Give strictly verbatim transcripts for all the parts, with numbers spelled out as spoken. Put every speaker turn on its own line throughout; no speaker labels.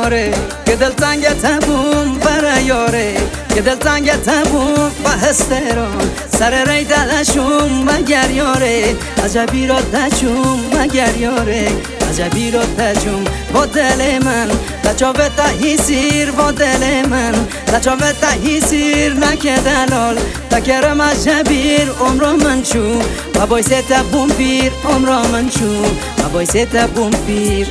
یاره که دل تنگت بوم برای یاره که دل تنگت بوم و هستران سر ری دلشون مگر یاره عجبی را تجوم مگر یاره عجبی را تجوم با دل من لچاوه تهی سیر با دل من لچاوه تهی سیر نکه دلال تکرم عجبیر عمر من چو و بایست بوم پیر عمر من چو و بایست بوم پیر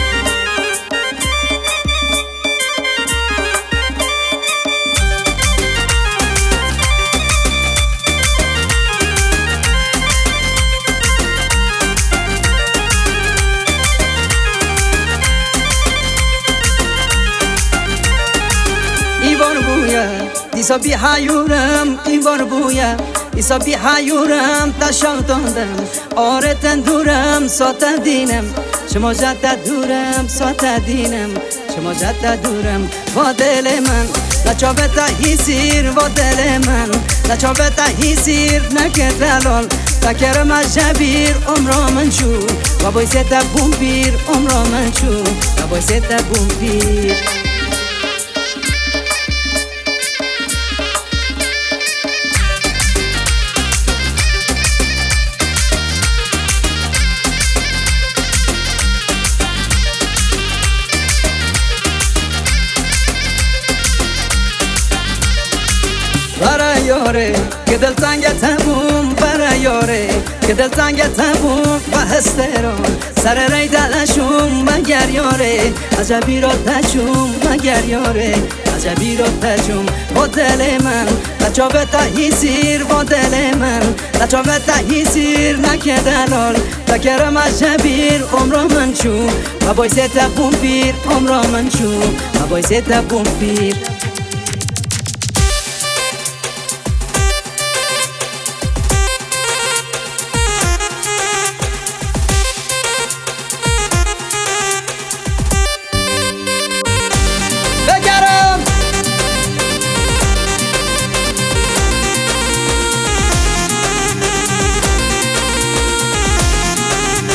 ایسا بی حیورم این بار بویم ایسا بی حیورم تشاندم آره تندورم ساته دینم شما جد دورم ساته دینم شما جد دورم با دل من لچاوه تهی سیر با دل من لچاوه تهی سیر نکه دلال تکرم عجبیر عمر من چو و بایست بوم پیر عمر من چو و بایست بوم پیر برای یاره که دل تنگت بوم برای یاره که دل تنگت بوم و هستران سر ری دلشون مگر یاره عجبی را تجوم مگر یاره عجبی را تجوم با دل من لچاوه تهی سیر با دل من لچاوه تهی سیر نکه دلال تکرم عجبیر عمر من چو و بایست بوم پیر عمر من چو و بایست بوم پیر